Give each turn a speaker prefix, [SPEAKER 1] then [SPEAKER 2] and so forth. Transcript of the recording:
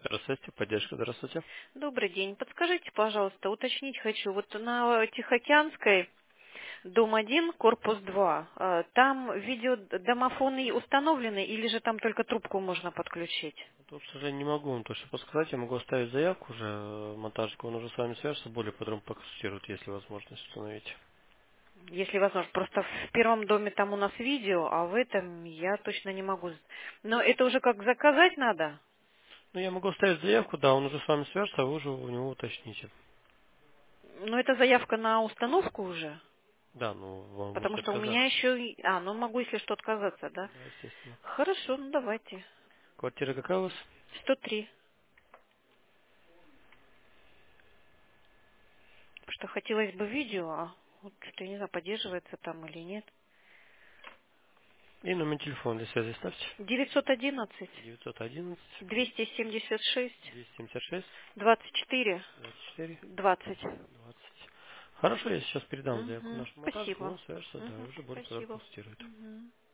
[SPEAKER 1] Здравствуйте, поддержка, здравствуйте.
[SPEAKER 2] Добрый день. Подскажите, пожалуйста, уточнить хочу. Вот на Тихоокеанской, дом 1, корпус 2, там видеодомофоны установлены или же там только трубку можно подключить?
[SPEAKER 1] Тут, к сожалению, не могу вам точно подсказать. Я могу оставить заявку уже. Монтажник, он уже с вами свяжется, более подробно поконсультирует, если возможность установить.
[SPEAKER 2] Если возможно. Просто в первом доме там у нас видео, а в этом я точно не могу. Но это уже как заказать надо?
[SPEAKER 1] Ну, я могу оставить заявку, да, он уже с вами свяжется, а вы уже у него уточните.
[SPEAKER 2] Но это заявка на установку уже?
[SPEAKER 1] Да, ну, вы
[SPEAKER 2] Потому
[SPEAKER 1] можете
[SPEAKER 2] что у меня
[SPEAKER 1] отказаться.
[SPEAKER 2] еще... ну могу, если что, отказаться, да?
[SPEAKER 1] Да, естественно.
[SPEAKER 2] Хорошо, ну давайте.
[SPEAKER 1] Квартира какая у вас?
[SPEAKER 2] 103. Потому что хотелось бы видео, а вот что-то я не знаю, поддерживается там или нет.
[SPEAKER 1] И номер телефона для связи ставьте.
[SPEAKER 2] 911
[SPEAKER 1] 911
[SPEAKER 2] 276
[SPEAKER 1] 276
[SPEAKER 2] 24
[SPEAKER 1] 24
[SPEAKER 2] 20.
[SPEAKER 1] 20. Хорошо, я сейчас передам заявку
[SPEAKER 2] Угу.
[SPEAKER 1] нашему монтажнику,
[SPEAKER 2] Спасибо.
[SPEAKER 1] он свяжется, да, и
[SPEAKER 2] Угу.
[SPEAKER 1] уже более подробно
[SPEAKER 2] Спасибо.
[SPEAKER 1] консультирует.
[SPEAKER 2] Угу.